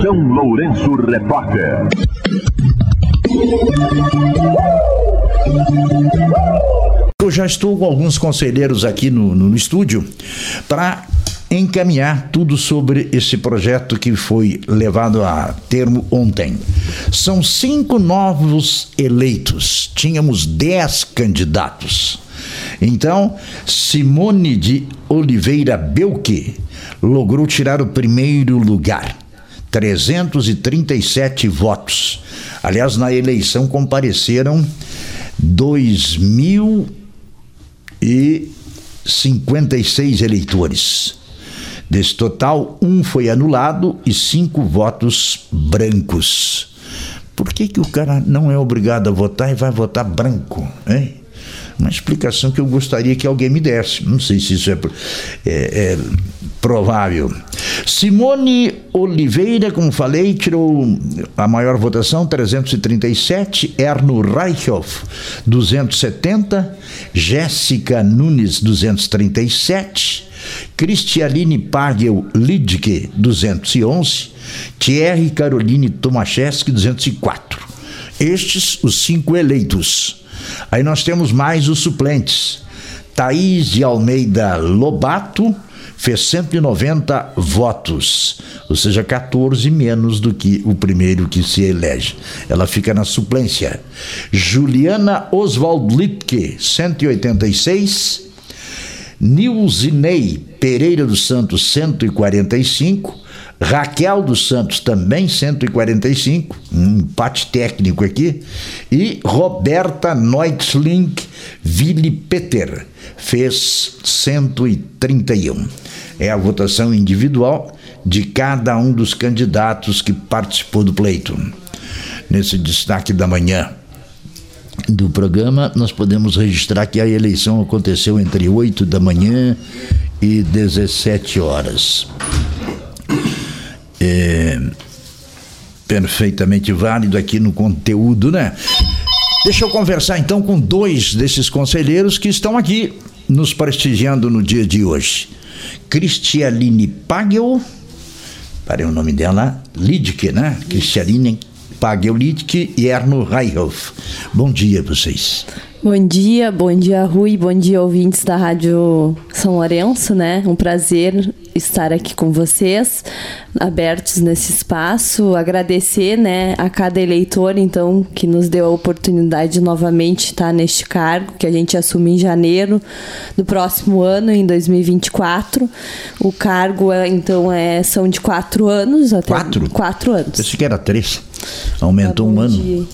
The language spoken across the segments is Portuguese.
São Lourenço Repórter. Eu já estou com alguns conselheiros aqui no estúdio para encaminhar tudo sobre esse projeto que foi levado a termo ontem. São 5 novos eleitos, tínhamos 10 candidatos. Então, Simone de Oliveira Belke logrou tirar o primeiro lugar, 337 votos. Aliás, na eleição compareceram 2.056 eleitores. Desse total, 1 foi anulado e 5 votos brancos. Por que o cara não é obrigado a votar e vai votar branco, hein? Uma explicação que eu gostaria que alguém me desse. Não sei se isso é provável. Simone Oliveira, como falei, tirou a maior votação, 337. Erno Reichhoff, 270. Jéssica Nunes, 237. Cristialine Pagel Lidke, 211. Thierry Caroline Tomaszewski, 204. Estes, os 5 eleitos. Aí nós temos mais os suplentes. Thaís de Almeida Lobato fez 190 votos, ou seja, 14 menos do que o primeiro que se elege. Ela fica na suplência. Juliana Oswald Litke, 186. Nilzinei Pereira dos Santos, 145. Raquel dos Santos também 145, um empate técnico aqui, e Roberta Neutling Willi Peter fez 131. É a votação individual de cada um dos candidatos que participou do pleito. Nesse destaque da manhã do programa, nós podemos registrar que a eleição aconteceu entre 8 da manhã e 17 horas. Perfeitamente válido aqui no conteúdo, né? Deixa eu conversar então com 2 desses conselheiros que estão aqui nos prestigiando no dia de hoje. Cristialine Pagel, parei o nome dela, Lidke, né? Cristialine Pagel Lidke e Erno Reichhoff. Bom dia a vocês. Bom dia Rui, bom dia ouvintes da Rádio São Lourenço, né? Um prazer estar aqui com vocês, abertos nesse espaço, agradecer, né, a cada eleitor, então, que nos deu a oportunidade de novamente estar neste cargo, que a gente assume em janeiro do próximo ano, em 2024. O cargo, então, são de 4 anos. Até 4? 4 anos. Pensei que era 3. Aumentou um ano. Dia.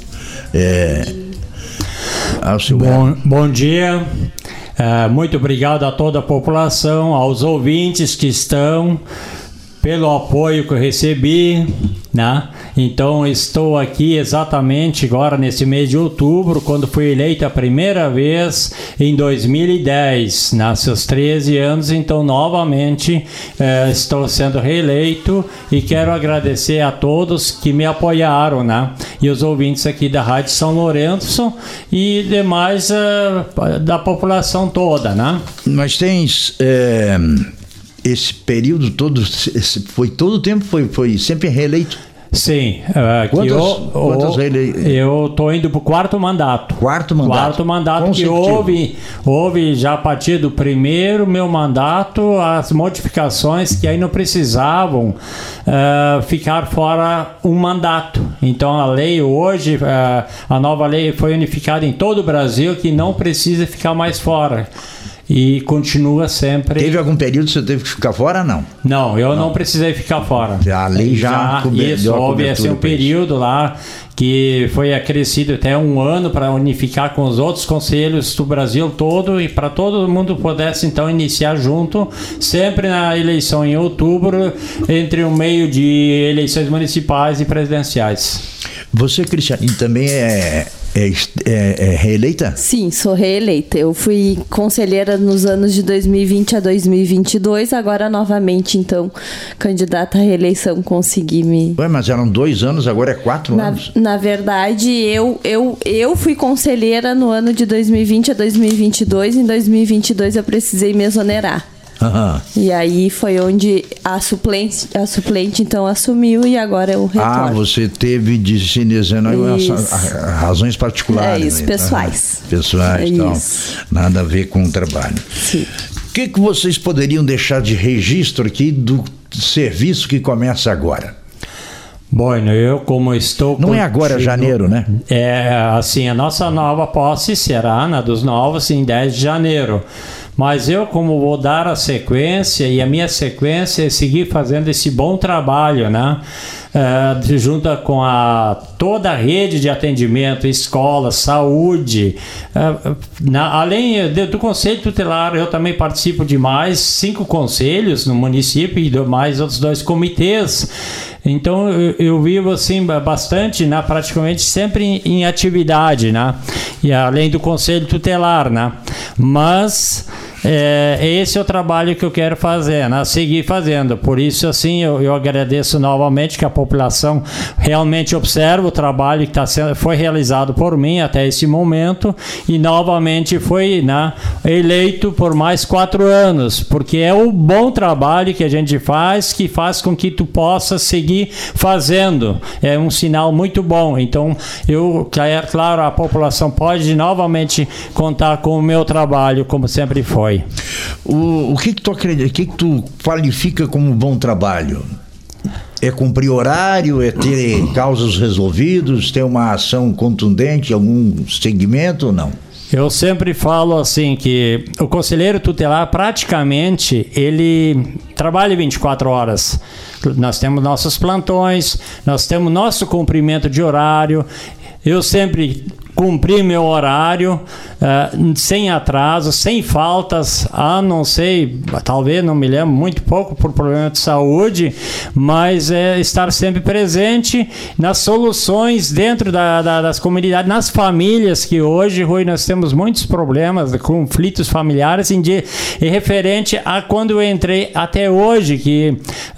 Bom dia, muito obrigado a toda a população, aos ouvintes que estão, pelo apoio que eu recebi, né? Então estou aqui exatamente agora nesse mês de outubro, quando fui eleito a primeira vez em 2010, nos seus 13 anos, então novamente estou sendo reeleito e quero agradecer a todos que me apoiaram, né? E os ouvintes aqui da Rádio São Lourenço e demais da população toda, né? Mas tens... esse período todo, foi todo o tempo, foi sempre reeleito? Sim. Quantos reeleitos? Eu estou indo para o 4º mandato. Quarto mandato que houve já a partir do primeiro meu mandato as modificações que aí não precisavam ficar fora um mandato. Então a lei hoje, a nova lei foi unificada em todo o Brasil, que não precisa ficar mais fora. E continua sempre... Teve algum período que você teve que ficar fora, não? Não, eu não precisei ficar fora. A lei já isso, houve assim, um período lá que foi acrescido até 1 ano para unificar com os outros conselhos do Brasil todo e para todo mundo pudesse então iniciar junto, sempre na eleição em outubro, entre o meio de eleições municipais e presidenciais. Você, Cristiane, também é reeleita? Sim, sou reeleita. Eu fui conselheira nos anos de 2020 a 2022, agora novamente, então, candidata à reeleição, consegui me... Ué, mas eram 2 anos, agora é 4 anos? Na verdade, eu fui conselheira no ano de 2020 a 2022, em 2022 eu precisei me exonerar. Aham. E aí foi onde a suplente então assumiu e agora eu retorno. Você teve de cinesiano razões particulares. É isso, pessoais. Pessoais, então. Nada a ver com o trabalho. Sim. O que vocês poderiam deixar de registro aqui do serviço que começa agora? Bom, eu como estou... Não é agora, janeiro, né? Assim, a nossa nova posse será, dos novos, em 10 de janeiro. Mas eu, como vou dar a sequência, e a minha sequência é seguir fazendo esse bom trabalho, né? Junto com toda a rede de atendimento, escola, saúde. Além do Conselho Tutelar, eu também participo de mais 5 conselhos no município e mais outros 2 comitês. Então eu vivo assim bastante, né, praticamente sempre em atividade, né, e além do Conselho Tutelar, né, mas esse é o trabalho que eu quero fazer, né, seguir fazendo. Por isso assim eu agradeço novamente que a população realmente observa o trabalho que foi realizado por mim até esse momento e novamente foi, né, eleito por mais 4 anos, porque é o bom trabalho que a gente faz que faz com que tu possa seguir fazendo. É um sinal muito bom. Então, claro, a população pode novamente contar com o meu trabalho, como sempre foi. O que tu acredita? O que tu qualifica como bom trabalho? É cumprir horário? É ter causas resolvidas? Ter uma ação contundente em algum segmento ou não? Eu sempre falo assim que o conselheiro tutelar praticamente ele trabalha 24 horas. Nós temos nossos plantões, nós temos nosso cumprimento de horário. Eu sempre cumpri meu horário sem atraso, sem faltas, não sei, talvez não me lembro, muito pouco por problema de saúde, mas estar sempre presente nas soluções dentro das comunidades, nas famílias, que hoje, Rui, nós temos muitos problemas, conflitos familiares em referente a quando eu entrei até hoje, que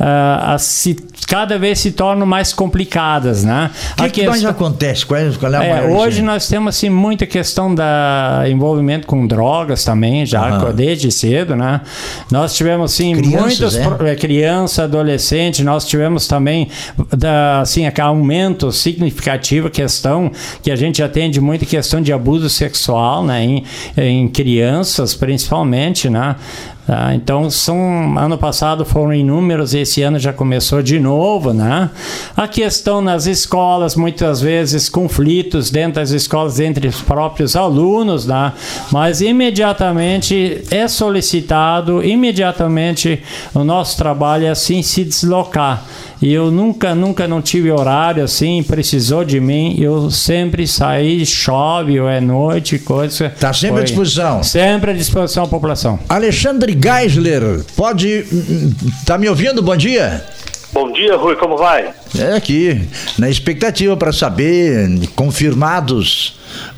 cada vez se tornam mais complicadas, né? O que mais acontece? Qual é a maior hoje nós temos assim muita questão da envolvimento com drogas também, já desde cedo, né? Nós tivemos assim muitas crianças, adolescentes, nós tivemos também assim aumento significativo, questão que a gente atende muito, questão de abuso sexual, né? Em crianças principalmente, né? Então, ano passado foram inúmeros, esse ano já começou de novo, né? A questão nas escolas, muitas vezes conflitos dentro das escolas entre os próprios alunos, né? Mas imediatamente é solicitado, imediatamente o nosso trabalho é assim se deslocar. E eu nunca não tive horário assim, precisou de mim, eu sempre saí, chove ou é noite, coisa. Está sempre à disposição. Sempre à disposição da população. Alexandre Geisler, tá me ouvindo? Bom dia. Bom dia, Rui, como vai? Aqui, na expectativa para saber, confirmados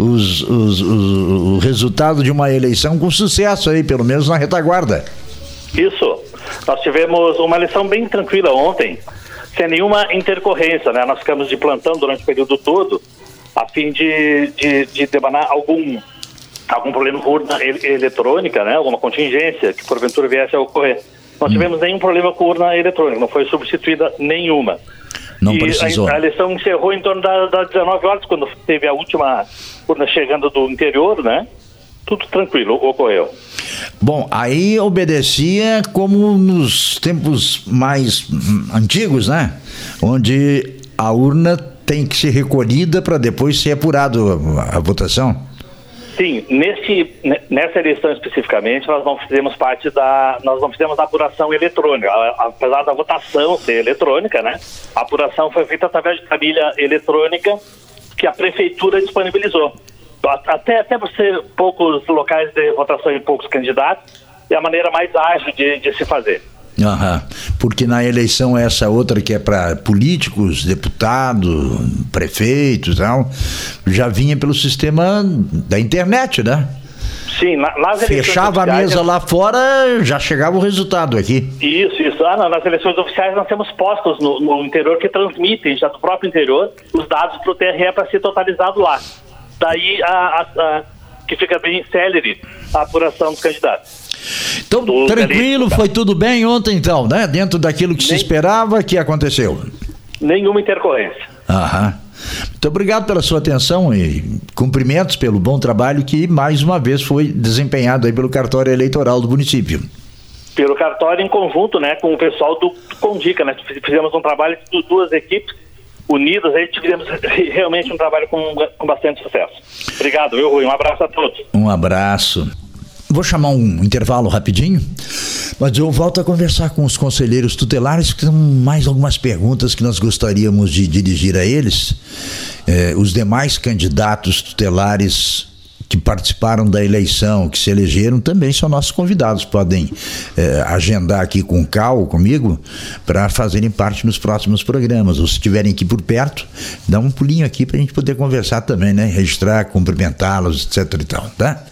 o resultado de uma eleição com sucesso aí, pelo menos na retaguarda. Isso, nós tivemos uma eleição bem tranquila ontem, sem nenhuma intercorrência, né? Nós ficamos de plantão durante o período todo, a fim de debanar algum problema com urna eletrônica, né? Alguma contingência que porventura viesse a ocorrer. Não tivemos nenhum problema com urna eletrônica, não foi substituída nenhuma. Não precisou. A eleição encerrou em torno das 19 horas, quando teve a última urna chegando do interior, né? Tudo tranquilo, ocorreu. Bom, aí obedecia como nos tempos mais antigos, né? Onde a urna tem que ser recolhida para depois ser apurado a votação. Sim, nessa eleição especificamente, nós não fizemos a apuração eletrônica, apesar da votação ser eletrônica, né? A apuração foi feita através de família eletrônica que a prefeitura disponibilizou. Até por ser poucos locais de votação e poucos candidatos, é a maneira mais ágil de se fazer. Porque na eleição essa outra que é para políticos, deputados, prefeitos, tal, já vinha pelo sistema da internet, né? Sim, nas eleições fechava oficiais, a mesa lá fora, já chegava o resultado aqui. Isso. Nas eleições oficiais nós temos postos no interior que transmitem, já do próprio interior, os dados para o TRE para ser totalizado lá. Daí que fica bem célere a apuração dos candidatos. Então, tranquilo, foi tudo bem ontem então, né? Dentro daquilo que se esperava, que aconteceu? Nenhuma intercorrência. Aham. Muito obrigado pela sua atenção e cumprimentos pelo bom trabalho que mais uma vez foi desempenhado aí pelo cartório eleitoral do município. Pelo cartório em conjunto, né, com o pessoal do Condica, né? Fizemos um trabalho de 2 equipes unidas, aí tivemos realmente um trabalho com bastante sucesso. Obrigado, viu, Rui? Um abraço a todos. Um abraço. Vou chamar um intervalo rapidinho, mas eu volto a conversar com os conselheiros tutelares, que são mais algumas perguntas que nós gostaríamos de dirigir a eles. Os demais candidatos tutelares que participaram da eleição, que se elegeram, também são nossos convidados. Podem agendar aqui com o Cal, comigo, para fazerem parte nos próximos programas. Ou se estiverem aqui por perto, dá um pulinho aqui para a gente poder conversar também, né? Registrar, cumprimentá-los, etc. e tal, tá?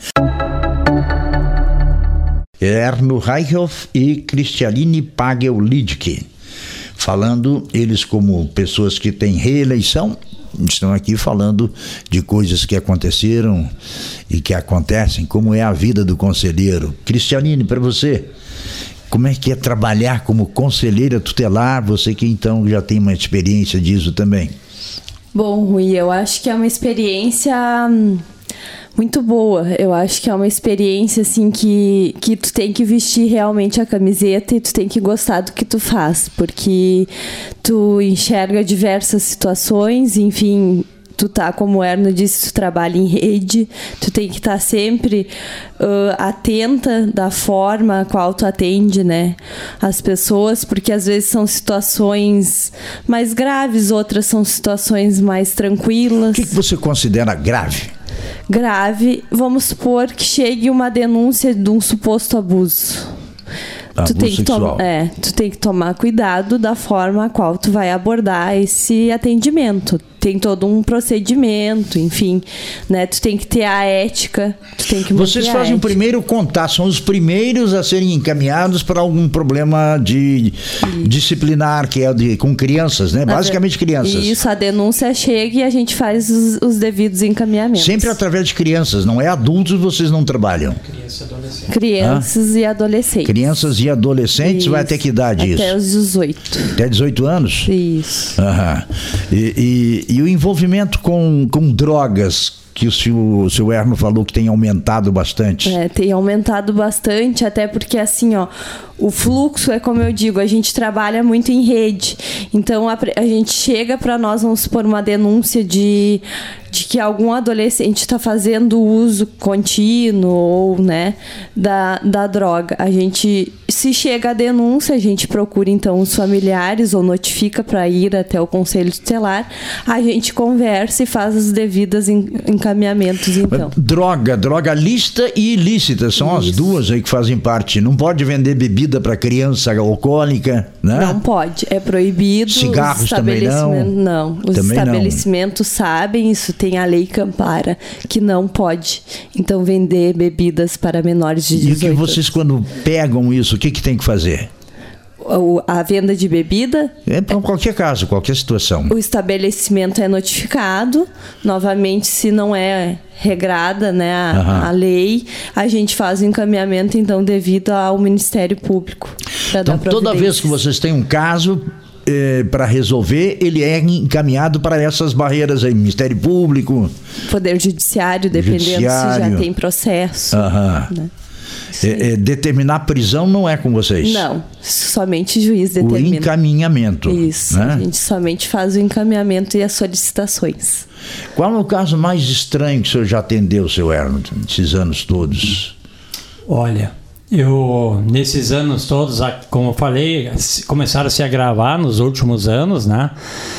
Erno Reichhoff e Cristialine Pagel-Lidke, falando, eles como pessoas que têm reeleição, estão aqui falando de coisas que aconteceram e que acontecem, como é a vida do conselheiro. Cristialine, para você, como é que é trabalhar como conselheira tutelar, você que então já tem uma experiência disso também? Bom, Rui, eu acho que é uma experiência muito boa. Eu acho que é uma experiência assim que tu tem que vestir realmente a camiseta e tu tem que gostar do que tu faz, porque tu enxerga diversas situações, enfim, tu tá, como o Erno disse, tu trabalha em rede, tu tem que estar sempre atenta da forma a qual tu atende, né, as pessoas, porque às vezes são situações mais graves, outras são situações mais tranquilas. O que você considera grave? Grave, vamos supor que chegue uma denúncia de um suposto abuso. Tu tem que tomar cuidado da forma a qual tu vai abordar esse atendimento. Tem todo um procedimento, enfim, né? Tu tem que ter a ética, tu tem que manter. Vocês fazem o primeiro contato, são os primeiros a serem encaminhados para algum problema disciplinar, que é com crianças, né? Basicamente crianças. Isso, a denúncia chega e a gente faz os devidos encaminhamentos. Sempre através de crianças, não é adultos, vocês não trabalham? Crianças e adolescentes. Crianças e adolescentes, isso. Vai até que idade isso? Até os 18. Até 18 anos? Isso. Aham. E o envolvimento com drogas, que o seu Erno falou que tem aumentado bastante. Tem aumentado bastante, até porque assim, ó, o fluxo é como eu digo, a gente trabalha muito em rede. Então a gente chega para nós, vamos supor, uma denúncia de que algum adolescente está fazendo uso contínuo ou, né, da droga. A gente, se chega a denúncia, a gente procura então os familiares ou notifica para ir até o conselho tutelar. A gente conversa e faz as devidas encaminhamentos então. Droga lícita e ilícita, são as duas aí que fazem parte. Não pode vender bebida para criança alcoólica, né? Não pode, é proibido. Cigarros também não? Não, os também estabelecimentos sabem, isso tem a lei que ampara, que não pode, então, vender bebidas para menores de 18 anos. E que vocês, quando pegam isso, o que tem que fazer? A venda de bebida? Para qualquer caso, qualquer situação. O estabelecimento é notificado, novamente, se não é regrada, né, a lei, a gente faz o encaminhamento, então, devido ao Ministério Público. Então, toda vez que vocês têm um caso para resolver, ele é encaminhado para essas barreiras aí, Ministério Público, Poder Judiciário, dependendo se já tem processo. Né? Determinar prisão não é com vocês? Não, somente juiz determina. O encaminhamento. Isso, né? A gente somente faz o encaminhamento e as solicitações. Qual é o caso mais estranho que o senhor já atendeu, seu Erno, nesses anos todos? Olha, nesses anos todos, como eu falei, começaram a se agravar nos últimos anos, né?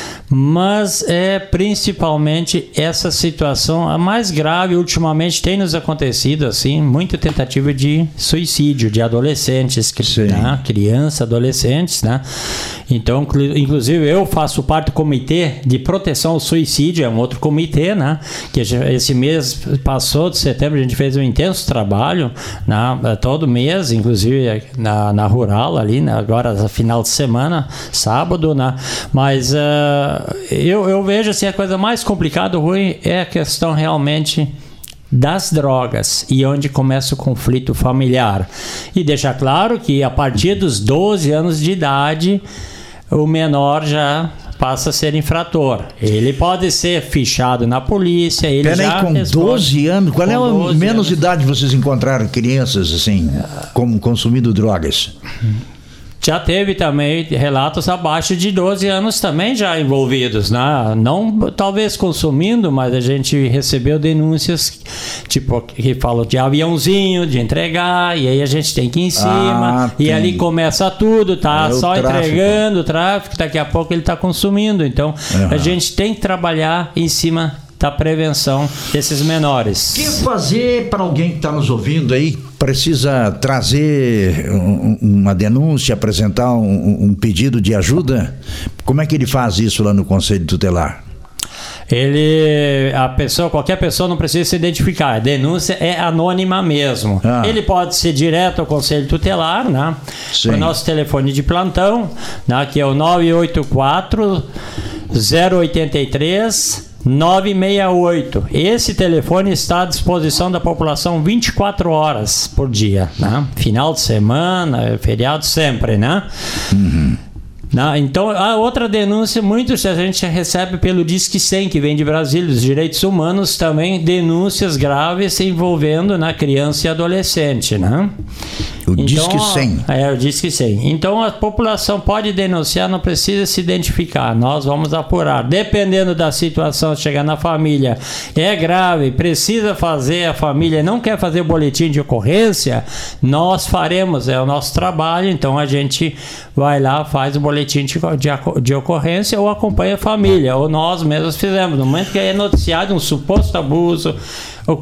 Mas principalmente essa situação, a mais grave ultimamente tem nos acontecido, assim, muita tentativa de suicídio de adolescentes, né? Crianças, adolescentes, né? Então, inclusive, eu faço parte do Comitê de Proteção ao Suicídio, é um outro comitê, né? Que esse mês passou, de setembro, a gente fez um intenso trabalho, né? Todo mês, inclusive na Rural ali, né? Agora final de semana, sábado, né? Mas eu vejo assim, a coisa mais complicada, Rui, é a questão realmente das drogas e onde começa o conflito familiar. E deixar claro que a partir dos 12 anos de idade, o menor já passa a ser infrator. Ele pode ser fichado na polícia. Peraí, com 12 anos? Qual é a menos idade vocês encontraram crianças assim, como consumindo drogas? Já teve também relatos abaixo de 12 anos também já envolvidos, né? Não talvez consumindo, mas a gente recebeu denúncias tipo que falam de aviãozinho, de entregar, e aí a gente tem que ir em cima, e ali começa tudo, tá só entregando o tráfico, daqui a pouco ele tá consumindo. Então a gente tem que trabalhar em cima da prevenção desses menores. O que fazer para alguém que está nos ouvindo aí? Precisa trazer uma denúncia, apresentar um pedido de ajuda? Como é que ele faz isso lá no Conselho Tutelar? Qualquer pessoa não precisa se identificar. A denúncia é anônima mesmo. Ele pode ser direto ao Conselho Tutelar, né? Para o nosso telefone de plantão, né? Que é o 984 083 968. Esse telefone está à disposição da população 24 horas por dia, né? Final de semana, feriado sempre, né? Então, a outra denúncia, muitos a gente recebe pelo Disque 100, que vem de Brasília, dos direitos humanos, também denúncias graves envolvendo criança e adolescente, né? O Disque 100. O Disque 100. Então, a população pode denunciar, não precisa se identificar, nós vamos apurar. Dependendo da situação, chegar na família, é grave, precisa fazer, a família não quer fazer boletim de ocorrência, nós faremos, é o nosso trabalho, então a gente vai lá, faz o boletim de ocorrência ou acompanha a família, ou nós mesmos fizemos. No momento que é noticiado um suposto abuso ou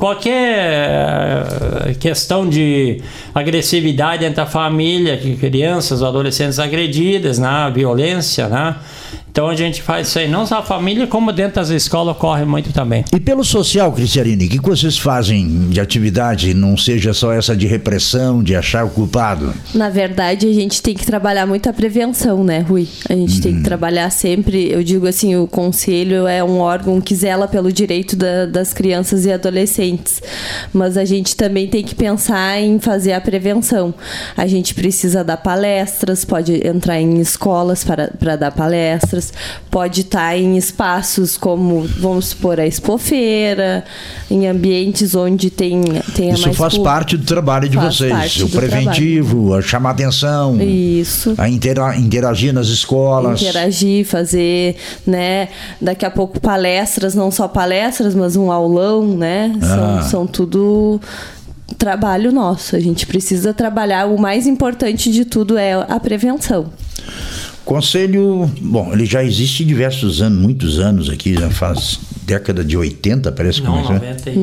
qualquer questão de agressividade entre a família, crianças ou adolescentes agredidas, violência, então a gente faz isso aí, não só a família, como dentro das escolas ocorre muito também. E pelo social, Cristiarine, o que vocês fazem de atividade, não seja só essa de repressão, de achar o culpado? Na verdade, a gente tem que trabalhar muito a prevenção, né, Rui? A gente tem que trabalhar sempre, eu digo assim, o Conselho é um órgão que zela pelo direito das crianças e adolescentes, mas a gente também tem que pensar em fazer a prevenção. A gente precisa dar palestras, pode entrar em escolas para dar palestras, pode estar em espaços como, vamos supor, a Expofeira, em ambientes onde tenha mais... Isso faz parte do trabalho de vocês, o preventivo, a chamar atenção, isso, a interagir nas escolas. Interagir, fazer, daqui a pouco palestras, não só palestras, mas um aulão, são tudo... trabalho nosso. A gente precisa trabalhar, o mais importante de tudo é a prevenção. Conselho, ele já existe diversos anos, muitos anos aqui, já faz década de 80, parece que começou.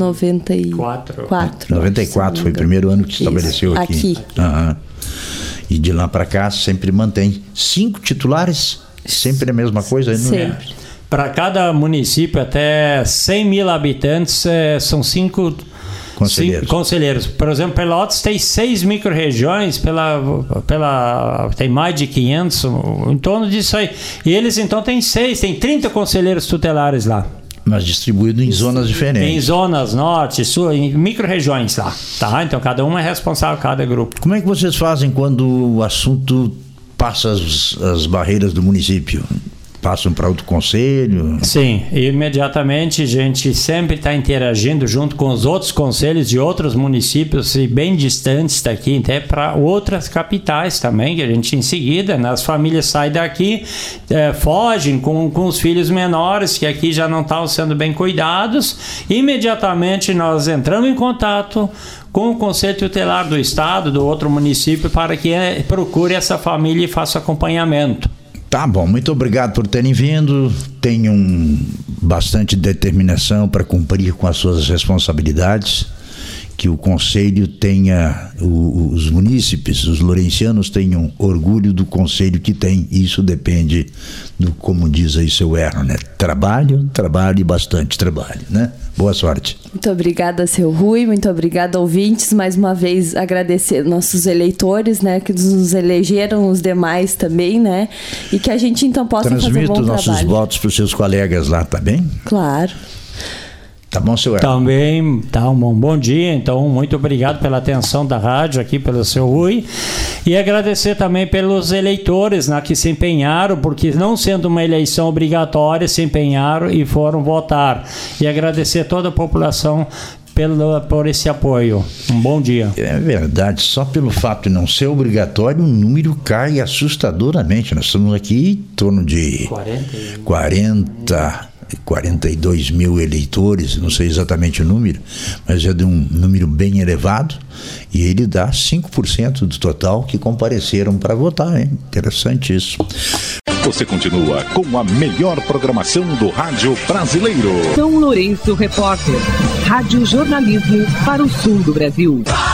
94 foi o primeiro ano que se estabeleceu aqui. E de lá para cá sempre mantém 5 titulares, sempre a mesma coisa? Sempre. Para cada município até 100 mil habitantes são 5 conselheiros. Por exemplo, Pelotas tem 6 micro-regiões, tem mais de 500, em torno disso aí. E eles então tem 30 conselheiros tutelares lá. Mas distribuído em zonas diferentes. Em zonas norte, sul, em micro-regiões lá. Tá? Então cada um é responsável, cada grupo. Como é que vocês fazem quando o assunto passa as barreiras do município? Passam para outro conselho? Sim, imediatamente a gente sempre está interagindo junto com os outros conselhos de outros municípios e bem distantes daqui, até para outras capitais também, que a gente em seguida, as famílias saem daqui, fogem com os filhos menores que aqui já não estavam sendo bem cuidados. Imediatamente nós entramos em contato com o Conselho Tutelar do Estado, do outro município, para que procure essa família e faça acompanhamento. Tá bom, muito obrigado por terem vindo. Tenham bastante determinação para cumprir com as suas responsabilidades. Que o Conselho tenha, os munícipes, os lourencianos tenham orgulho do Conselho que tem. Isso depende do, como diz aí seu Erno, trabalho e bastante trabalho, Boa sorte. Muito obrigada, seu Rui, muito obrigada, ouvintes. Mais uma vez agradecer nossos eleitores, que nos elegeram, os demais também, E que a gente então possa fazer um bom trabalho. Transmito nossos votos para os seus colegas lá, tá bem? Claro. Tá bom, seu Herman? Também, tá um bom dia. Então, muito obrigado pela atenção da rádio aqui, pelo seu Rui. E agradecer também pelos eleitores, né, que se empenharam, porque não sendo uma eleição obrigatória, se empenharam e foram votar. E agradecer a toda a população por esse apoio. Um bom dia. É verdade, só pelo fato de não ser obrigatório, o número cai assustadoramente. Nós estamos aqui em torno de 42 mil eleitores, não sei exatamente o número, mas é de um número bem elevado, e ele dá 5% do total que compareceram para votar, hein? Interessante isso. Você continua com a melhor programação do rádio brasileiro. São Lourenço Repórter, rádio jornalismo para o sul do Brasil.